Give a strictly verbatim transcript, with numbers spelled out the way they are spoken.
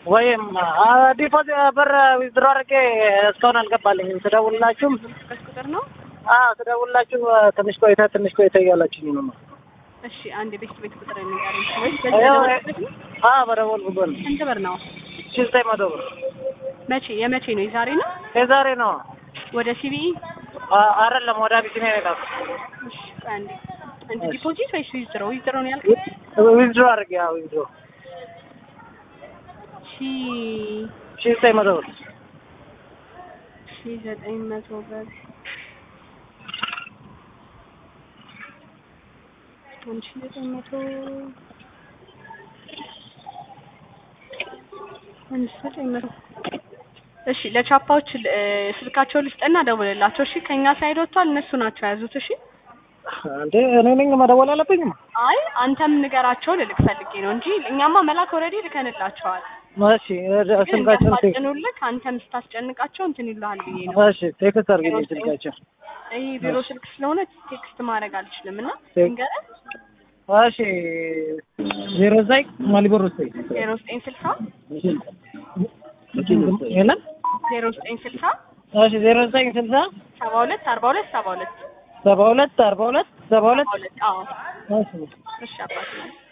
ወይም ዲፖዚት ብር ዊዝድሮ አድርጌ እስካሁን አልገባልኝም። ስደውልላችሁም ቁጥር ነው? አዎ ስደውልላችሁ ትንሽ ቆይታ ትንሽ ቆይታ እያላችሁኝ ነው። እሺ አንድ ቤት ቤት ቁጥር ንገረኝ ወይስ በደወልኩበት ነው? አዎ በደወልኩበት ነው። ስንት ብር ነው? ሺህ ዘጠኝ መቶ ብር። መቼ የመቼ ነው? የዛሬ ነው? የዛሬ ነው። ወደ ሲቢኢ አይደለም ወደ አቢሲኒያ ነው የላኩት። እሺ አንዴ እንዴ ዲፖዚት ወይስ ዊዝድሮ? ዊዝድሮ ነው ያልከኝ? ዊዝድሮ አድርጌ አዎ ዊዝድሮ ሺ ሺህ ዘጠኝ መቶ ብር ሺህ ዘጠኝ መቶ ብር ሺህ ዘጠኝ መቶ አንድ ሺህ ዘጠኝ መቶ እሺ ለቻፓዎች ስልካቸው ልስጥና ደውልላቸው። እሺ ከኛ ሳይድ ወጥቷል፣ እነሱ ናቸው ያዙት። እሺ አንዴ እኔ ነኝ መደወል አለብኝ? አይ አንተም ንገራቸው ልልክ ፈልጌ ነው እንጂ እኛማ መላክ ኦልሬዲ ልከንላቸዋል። እሺ ስልካቸውን ታስጨንቁልክ አንተም ስታስጨንቃቸው እንትን ይልሃል ብዬ ነው። እሺ ቴክስት አድርገኝ ስልካቸው። ይሄ ቢሮ ስልክ ስለሆነ ቴክስት ማድረግ አልችልም እና ንገረን። እሺ ዜሮ ዘጠኝ ማሊቦር ውስጥ ዜሮ ዘጠኝ ስልሳ የለም ዜሮ ዘጠኝ ስልሳ እሺ ዜሮ ዘጠኝ ስልሳ ሰባ ሁለት አርባ ሁለት ሰባ ሁለት ሰባ ሁለት አርባ ሁለት ሰባ ሁለት አዎ እሺ እሺ አባቴ